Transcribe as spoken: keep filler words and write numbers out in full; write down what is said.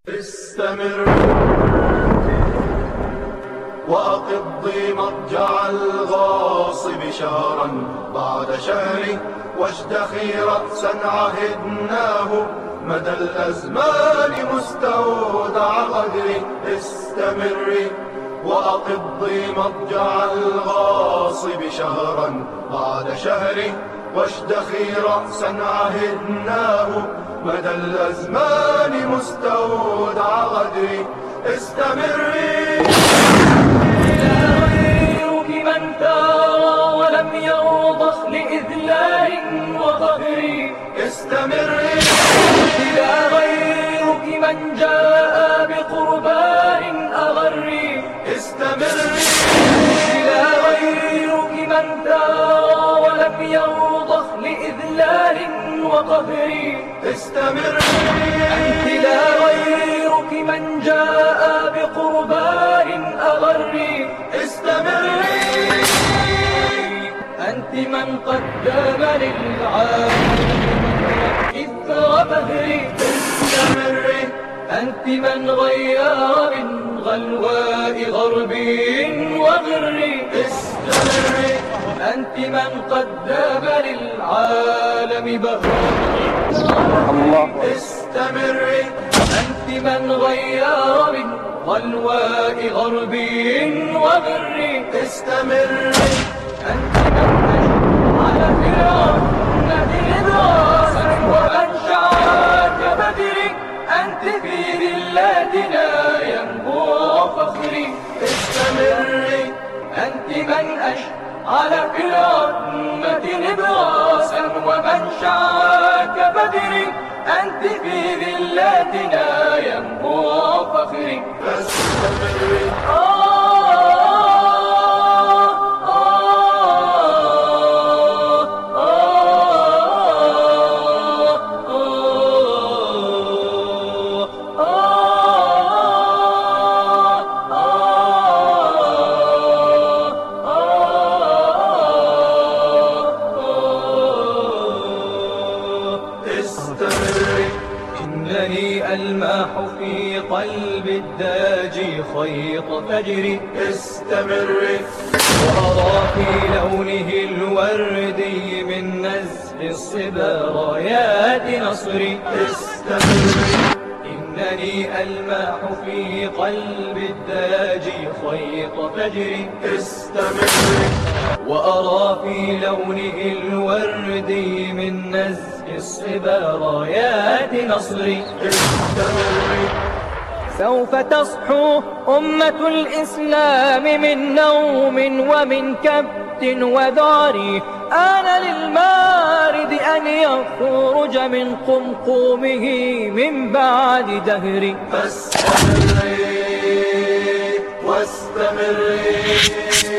استمر وأقضي مضجع الغاصب شهرا بعد شهر، واشتخي رأسا عهدناه مدى الأزمان مستودع غدر. استمر وأقضي مضجع الغاصب شهرا بعد شهر، واشتخي رأسا عهدناه مدى الأزمان مستودع غدر. استمري لا غيرك من ثار ولم يرضخ لإذلال وقهر. استمري لا غيرك من جاء بقربان أغر. استمري لا غيرك من ثار ولم يرضخ لإذلال وقهر. استمري أنت لا غيرك من جاء بقربان أغر. استمري أنت من قدم للعالم إثر بهر. استمري أنت من غير من غلواء غرب وغر. استمري أنت من قدم للعالم بهر. الله. استمري أنت من غير من غلواء غرب وغر. استمري أنت من على فرعون إدراسا وأنشأ كبدر. أنت في ذلاتنا ينبوع فخري. استمري أنت من أشعل في الأمة نبراسا ومنشأ كبدر. أنت في ذلاتنا ينبوع فخري. فاستمري استمري إنني ألمح في قلب الداجي خيط فجر. استمري وأرى في لونه الوردي من نزل الصبا رايات نصري. استمري إنني ألمح في قلب الداجي خيط فجر. استمري وأرى في لونه الوردي من نزل الصبا رايات نصري. استمري سوف تصحو أمة الإسلام من نوم ومن كبت وذعر. آن للمارد أن يخرج من قمقومه من بعد دهر. فاستمري واستمري